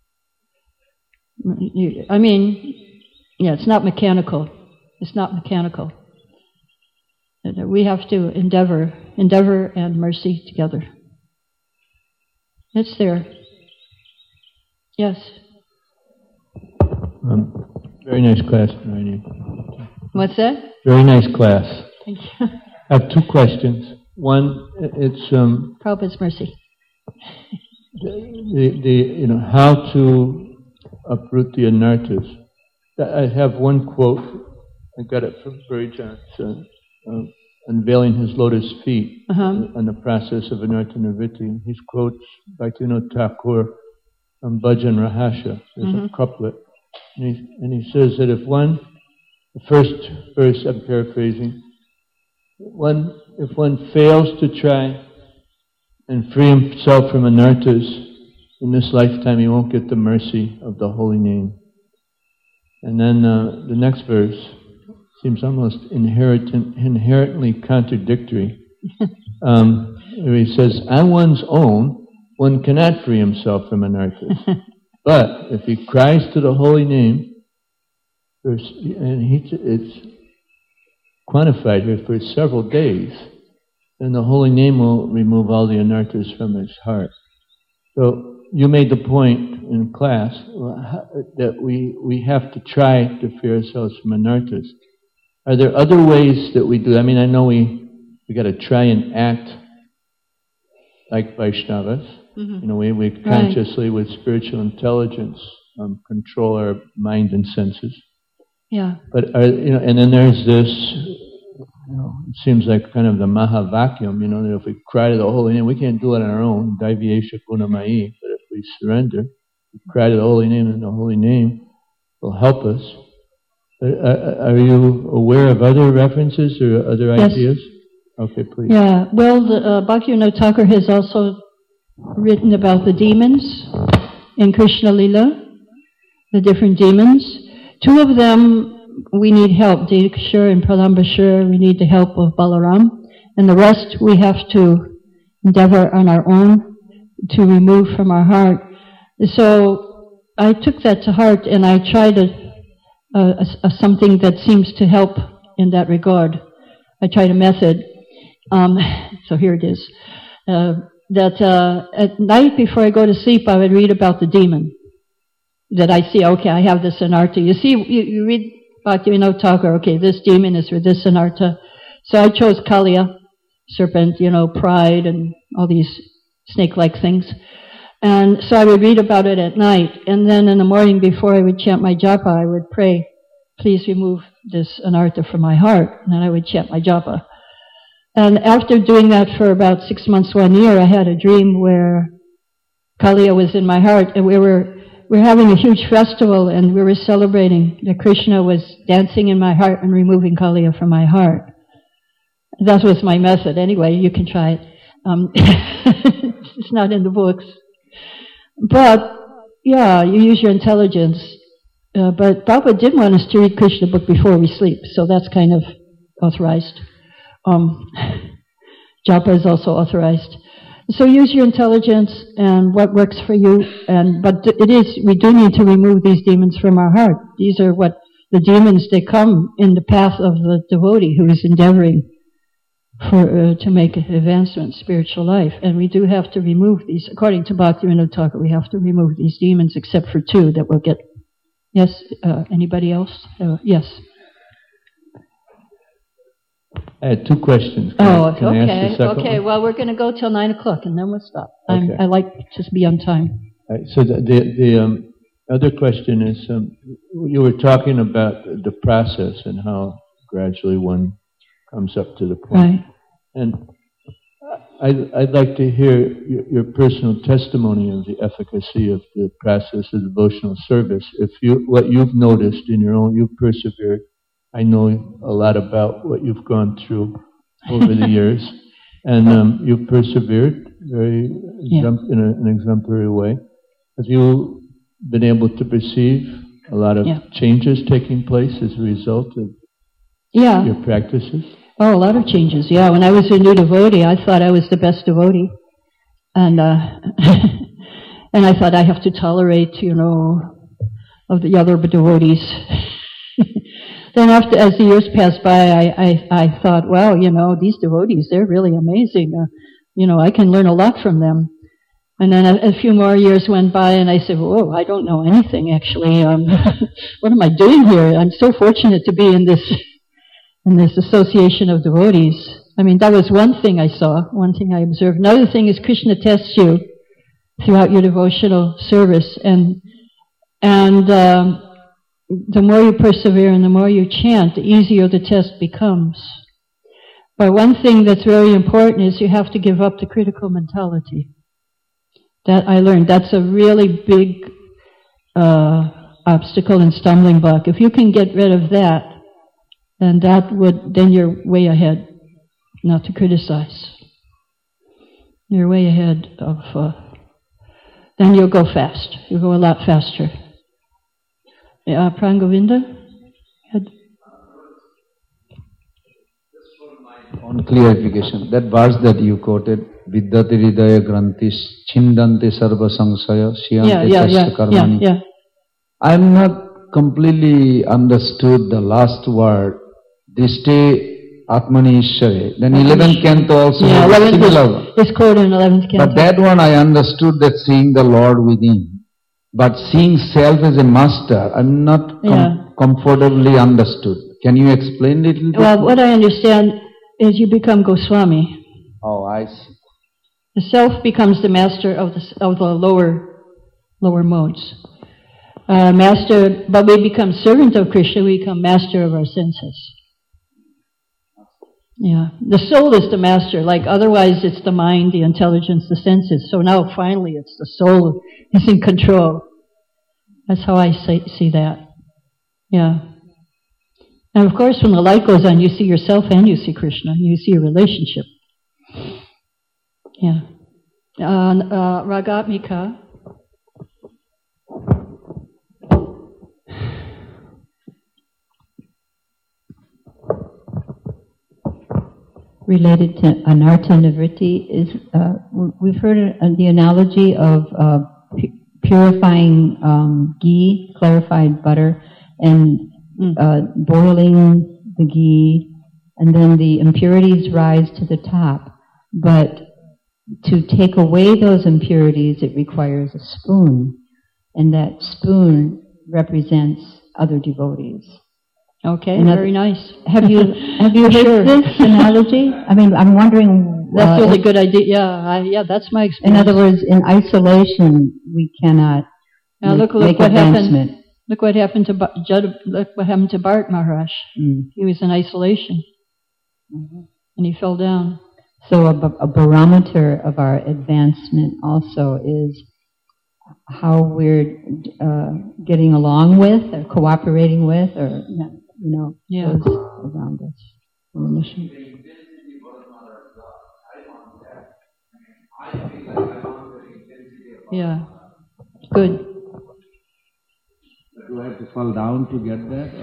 [SPEAKER 1] I mean, yeah, it's not mechanical. It's not mechanical. We have to endeavor, endeavor and mercy together. It's there. Yes.
[SPEAKER 5] Um, very nice class, Narayani.
[SPEAKER 1] What's that?
[SPEAKER 5] Very nice class.
[SPEAKER 1] Thank you.
[SPEAKER 5] I have two questions. One, it's um,
[SPEAKER 1] Prabhupada's mercy.
[SPEAKER 5] the, the you know how to uproot the anarthas. I have one quote. I got it from Burijan, uh, uh, unveiling his lotus feet
[SPEAKER 1] uh-huh.
[SPEAKER 5] on the process of anartha nivritti. He quotes Bhaktivinoda Thakur from Bhajan Rahasya. There's mm-hmm. a couplet. And he, and he says that if one, the first verse I'm paraphrasing, one, if one fails to try and free himself from anarthas in this lifetime, he won't get the mercy of the holy name. And then uh, the next verse seems almost inherent, inherently contradictory. um, where he says, on one's own, one cannot free himself from anarthas. But if he cries to the holy name, and he, it's quantified here for several days, then the holy name will remove all the anarthas from his heart. So you made the point in class that we, we have to try to free ourselves from anarthas. Are there other ways that we do? I mean, I know we we got to try and act like Vaishnavas. Mm-hmm. You know, we, we consciously, right. with spiritual intelligence, um, control our mind and senses.
[SPEAKER 1] Yeah. But
[SPEAKER 5] are, you know, and then there's this. You know, it seems like kind of the maha vacuum. You know, that if we cry to the holy name, we can't do it on our own. Daiviyesha gunamayi. But if we surrender, we cry to the holy name, and the holy name will help us. Are, are you aware of other references or other
[SPEAKER 1] yes.
[SPEAKER 5] ideas? Okay, please.
[SPEAKER 1] Yeah. Well, the, uh, Bhaktivinoda Thakur has also written about the demons in Krishna Lila, the different demons. Two of them we need help, Dekashur and Pralambashur. We need the help of Balaram. and the rest we have to endeavor on our own to remove from our heart. So I took that to heart, and I tried a, a, a, something that seems to help in that regard. I tried a method. Um, so here it is. Uh, that uh, at night before I go to sleep, I would read about the demon. That I see, okay, I have this anartha. You see, you, you read Bhaktivinoda Thakur, okay, this demon is for this anartha. So I chose Kaliya, serpent, you know, pride, and all these snake-like things. And so I would read about it at night. And then in the morning before I would chant my japa, I would pray, please remove this anartha from my heart. And then I would chant my japa. And after doing that for about six months, one year, I had a dream where Kaliya was in my heart, and we were we were having a huge festival, and we were celebrating that Krishna was dancing in my heart and removing Kaliya from my heart. That was my method. Anyway, you can try it. Um, it's not in the books. But, yeah, you use your intelligence. Uh, but Prabhupada did want us to read Krishna book before we sleep, so that's kind of authorized. Um, japa is also authorized. So use your intelligence and what works for you. And but it is we do need to remove these demons from our heart. These are what the demons they come in the path of the devotee who is endeavoring for uh, to make an advancement in spiritual life. And we do have to remove these. According to Bhaktivinoda Thakur, we have to remove these demons, except for two that will get. Yes. Uh, anybody else? Uh, yes.
[SPEAKER 5] I had two questions. Can
[SPEAKER 1] Oh,
[SPEAKER 5] I, can I
[SPEAKER 1] okay.
[SPEAKER 5] ask the second
[SPEAKER 1] Okay,
[SPEAKER 5] one?
[SPEAKER 1] well, we're going to go till nine o'clock, and then we'll stop. I'm,
[SPEAKER 5] Okay.
[SPEAKER 1] I like to be on time.
[SPEAKER 5] All right, so the the, the um, other question is, um, you were talking about the process and how gradually one comes up to the point.
[SPEAKER 1] Right.
[SPEAKER 5] And I'd, I'd like to hear your, your personal testimony of the efficacy of the process of devotional service. If you, what you've noticed in your own, you've persevered. I know a lot about what you've gone through over the years, and um, you've persevered very
[SPEAKER 1] Yeah.
[SPEAKER 5] exempl- in a, an exemplary way. Have you been able to perceive a lot of
[SPEAKER 1] Yeah.
[SPEAKER 5] changes taking place as a result of
[SPEAKER 1] Yeah.
[SPEAKER 5] your practices?
[SPEAKER 1] Oh, a lot of changes. Yeah, when I was a new devotee, I thought I was the best devotee. And, uh, and I thought I have to tolerate, you know, of the other devotees. Then after, as the years passed by, I, I, I thought, wow, you know, these devotees, they're really amazing. Uh, you know, I can learn a lot from them. And then a, a few more years went by, and I said, whoa, I don't know anything, actually. Um, what am I doing here? I'm so fortunate to be in this, in this association of devotees. I mean, that was one thing I saw, one thing I observed. Another thing is Krishna tests you throughout your devotional service, and, and, um, the more you persevere and the more you chant, the easier the test becomes. But one thing that's very important is you have to give up the critical mentality. That I learned. That's a really big uh, obstacle and stumbling block. If you can get rid of that, then that would then you're way ahead. Not to criticize. You're way ahead of. Uh, then you'll go fast. You'll go a lot faster. Uh, Prangovinda? Had...
[SPEAKER 6] On clarification, that verse that you quoted, Vidyate Hridaya Grantis, Chindante Sarva Sangsaya,
[SPEAKER 1] Yeah,
[SPEAKER 6] Shiyante
[SPEAKER 1] yeah, yeah,
[SPEAKER 6] Tasya
[SPEAKER 1] yeah,
[SPEAKER 6] Karmani.
[SPEAKER 1] yeah.
[SPEAKER 6] I'm not completely understood the last word, Diste Atmani Ishare. Then eleventh canto also
[SPEAKER 1] Yeah,
[SPEAKER 6] has a
[SPEAKER 1] eleventh
[SPEAKER 6] similar one.
[SPEAKER 1] is, is quoted in eleventh canto.
[SPEAKER 6] But that one I understood that seeing the Lord within. But seeing self as a master, I'm not com-
[SPEAKER 1] Yeah.
[SPEAKER 6] comfortably understood. Can you explain it a little bit?
[SPEAKER 1] Well, what I understand is you become Goswami.
[SPEAKER 6] Oh, I see.
[SPEAKER 1] The self becomes the master of the, of the lower, lower modes. Uh, master, but we become servant of Krishna, we become master of our senses. Yeah. The soul is the master, like otherwise it's the mind, the intelligence, the senses. So now finally it's the soul is in control. That's how I say, see that. Yeah. And of course when the light goes on, you see yourself and you see Krishna. You see a relationship. Yeah. Uh, uh, Ragatmika.
[SPEAKER 7] related to anartha nivritti is, uh, we've heard uh, the analogy of uh, pu- purifying um, ghee, clarified butter, and uh, boiling the ghee, and then the impurities rise to the top. But to take away those impurities, it requires a spoon, and that spoon represents other devotees.
[SPEAKER 1] Okay,
[SPEAKER 7] And
[SPEAKER 1] very nice.
[SPEAKER 7] Have you have you
[SPEAKER 1] Sure.
[SPEAKER 7] heard this analogy? I mean, I'm wondering.
[SPEAKER 1] That's
[SPEAKER 7] uh,
[SPEAKER 1] really
[SPEAKER 7] if-
[SPEAKER 1] good idea. Yeah, I, yeah, that's my
[SPEAKER 7] In
[SPEAKER 1] experience.
[SPEAKER 7] other words, in isolation, we cannot
[SPEAKER 1] Now
[SPEAKER 7] make,
[SPEAKER 1] look, look
[SPEAKER 7] make
[SPEAKER 1] what
[SPEAKER 7] advancement.
[SPEAKER 1] happened. Look what happened to Ba- Jud, look what happened to Bart Maharaj.
[SPEAKER 7] Mm.
[SPEAKER 1] He was in isolation, and he fell down.
[SPEAKER 7] So a, ba- a barometer of our advancement also is how we're uh, getting along with, or cooperating with, or you know,
[SPEAKER 1] Yeah.
[SPEAKER 7] those around us in the mission.
[SPEAKER 1] Yeah, good.
[SPEAKER 8] Do I have to fall down to get that?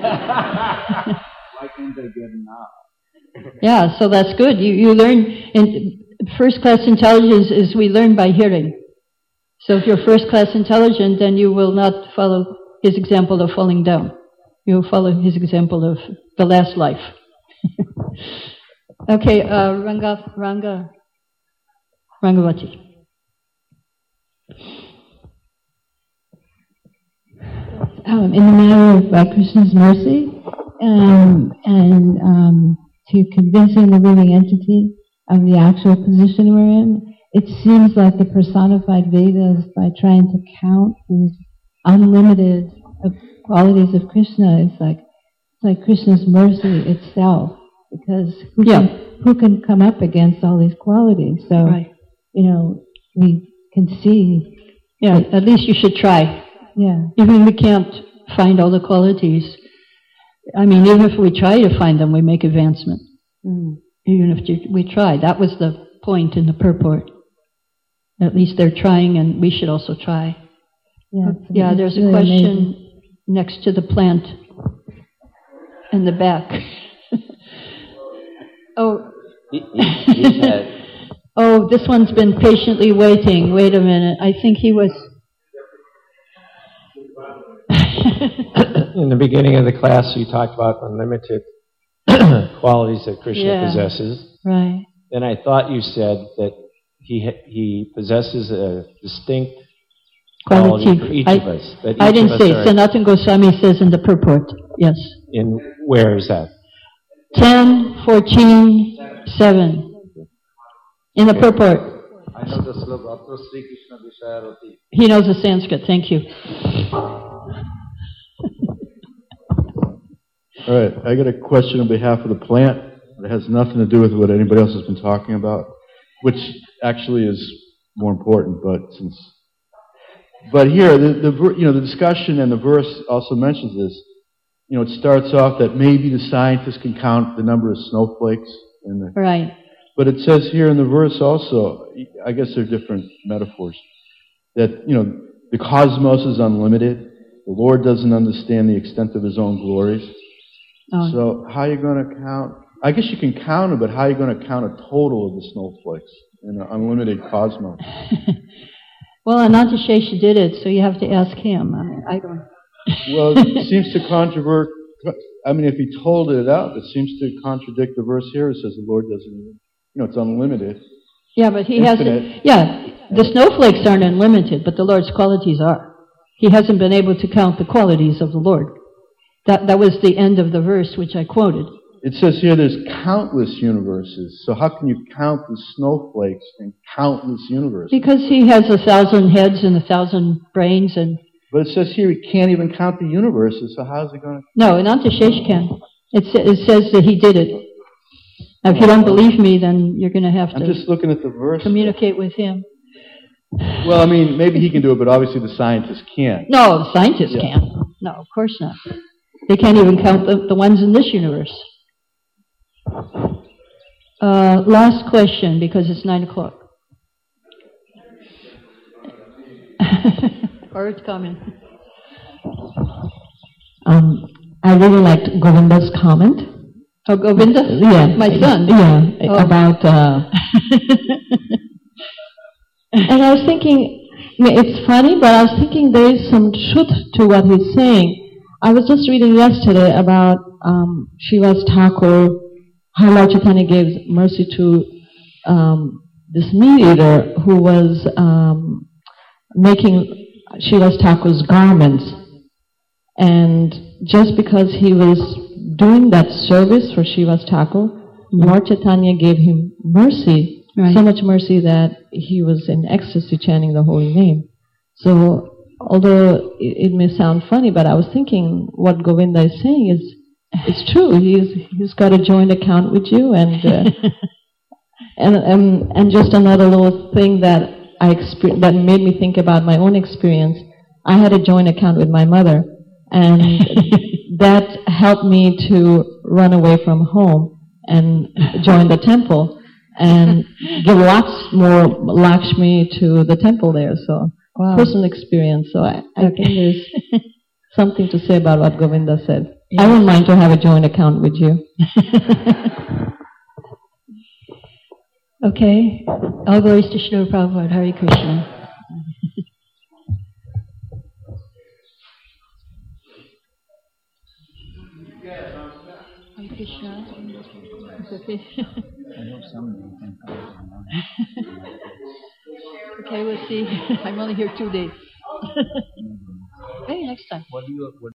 [SPEAKER 8] Why can't I get now?
[SPEAKER 1] Yeah, so that's good. You you learn in first class intelligence is we learn by hearing. So if you're first class intelligent, then you will not follow his example of falling down. You'll follow his example of the last life. Okay, uh, Ranga Ranga Rangavati.
[SPEAKER 3] Um, in the matter of uh, Krishna's mercy um, and um, to convincing the living entity of the actual position we're in, it seems like the personified Vedas, by trying to count these unlimited uh, qualities of Krishna, it's like it's like Krishna's mercy itself, because who,
[SPEAKER 1] Yeah.
[SPEAKER 3] can, who can come up against all these qualities? So,
[SPEAKER 1] Right.
[SPEAKER 3] you know, we can see,
[SPEAKER 1] Yeah, at least you should try.
[SPEAKER 3] yeah.
[SPEAKER 1] Even if we can't find all the qualities, I mean, even if we try to find them, we make advancement.
[SPEAKER 3] Mm.
[SPEAKER 1] Even if you- we try. That was the point in the purport. At least they're trying, and we should also try.
[SPEAKER 3] Yeah, it's-
[SPEAKER 1] Yeah,
[SPEAKER 3] it's
[SPEAKER 1] there's a
[SPEAKER 3] really
[SPEAKER 1] question
[SPEAKER 3] amazing.
[SPEAKER 1] next to the plant in the back. Oh. Oh, this one's been patiently waiting. Wait a minute. I think he was...
[SPEAKER 9] In the beginning of the class, you talked about unlimited qualities that Krishna
[SPEAKER 1] Yeah.
[SPEAKER 9] possesses.
[SPEAKER 1] Right.
[SPEAKER 9] Then I thought you said that he ha- he possesses a distinct quality,
[SPEAKER 1] Quality.
[SPEAKER 9] for each
[SPEAKER 1] I,
[SPEAKER 9] of us. That
[SPEAKER 1] I
[SPEAKER 9] each
[SPEAKER 1] didn't
[SPEAKER 9] of
[SPEAKER 1] say.
[SPEAKER 9] us are
[SPEAKER 1] Sanatana Goswami says in the purport. Yes.
[SPEAKER 9] in where is that?
[SPEAKER 1] ten, fourteen, seven. In the purport.
[SPEAKER 6] I know the sloka, Atma Sri Krishna Vishayarati.
[SPEAKER 1] He knows the Sanskrit. Thank you.
[SPEAKER 10] All right, I got a question on behalf of the plant that has nothing to do with what anybody else has been talking about, which actually is more important. But since, but here, the, the ver- you know the discussion and the verse also mentions this. You know, it starts off that maybe the scientists can count the number of snowflakes in the.
[SPEAKER 1] Right.
[SPEAKER 10] But it says here in the verse also, I guess they're different metaphors, that you know the cosmos is unlimited. The Lord doesn't understand the extent of His own glories.
[SPEAKER 1] Oh.
[SPEAKER 10] So how are you going to count? I guess you can count them, but how are you going to count a total of the snowflakes in an unlimited cosmos?
[SPEAKER 1] Well, Ananta Shesha did it, so you have to ask him. I, I don't.
[SPEAKER 10] Well, it seems to controvert. I mean, if he told it out, it seems to contradict the verse here. It says the Lord doesn't even. You know, it's unlimited.
[SPEAKER 1] Yeah, but he
[SPEAKER 10] Infinite.
[SPEAKER 1] hasn't. Yeah, the snowflakes aren't unlimited, but the Lord's qualities are. He hasn't been able to count the qualities of the Lord. That that was the end of the verse which I quoted.
[SPEAKER 10] It says here there's countless universes. So how can you count the snowflakes in countless universes?
[SPEAKER 1] Because he has a thousand heads and a thousand brains, and
[SPEAKER 10] But it says here he can't even count the universes. So how's he going to?
[SPEAKER 1] no, Ananta Shesha can. It, sa- it says that he did it. Now, if you don't believe me, then you're going to have
[SPEAKER 10] I'm
[SPEAKER 1] to
[SPEAKER 10] just looking at the verse.
[SPEAKER 1] communicate with him.
[SPEAKER 10] Well, I mean, maybe he can do it, but obviously the scientists can't.
[SPEAKER 1] No, the scientists
[SPEAKER 10] Yeah.
[SPEAKER 1] can't. No, of course not. They can't even count the, the ones in this universe. Uh, last question, because it's nine o'clock. Or it's coming.
[SPEAKER 3] Um, I really liked Govinda's comment
[SPEAKER 1] Oh, Govinda?
[SPEAKER 3] Yeah.
[SPEAKER 1] My son?
[SPEAKER 3] Yeah,
[SPEAKER 1] Oh.
[SPEAKER 3] about, uh, and I was thinking, I mean, it's funny, but I was thinking there is some truth to what he's saying. I was just reading yesterday about um, Srivas Thakur, how Lord Chaitanya gives mercy to um, this mediator who was um, making Srivas Thakur's garments. And just because he was doing that service for Srivas Thakur, mm-hmm. Lord Chaitanya gave him mercy, right. So much mercy that he was in ecstasy chanting the holy name. So, although it, it may sound funny, but I was thinking what Govinda is saying is it's true. He's he's got a joint account with you, and uh, and um, and just another little thing that I exper- that made me think about my own experience. I had a joint account with my mother, and that helped me to run away from home and join the temple and give lots more Lakshmi to the temple there. So. Wow. Personal experience, so I, I think there's something to say about what Govinda said. Yes. I wouldn't mind to have a joint account with you.
[SPEAKER 1] Okay. All glories to Srila Prabhupada. Hare Krishna. Hare Krishna. Okay. Okay, we'll see. I'm only here two days. Maybe next time.
[SPEAKER 6] What do you, what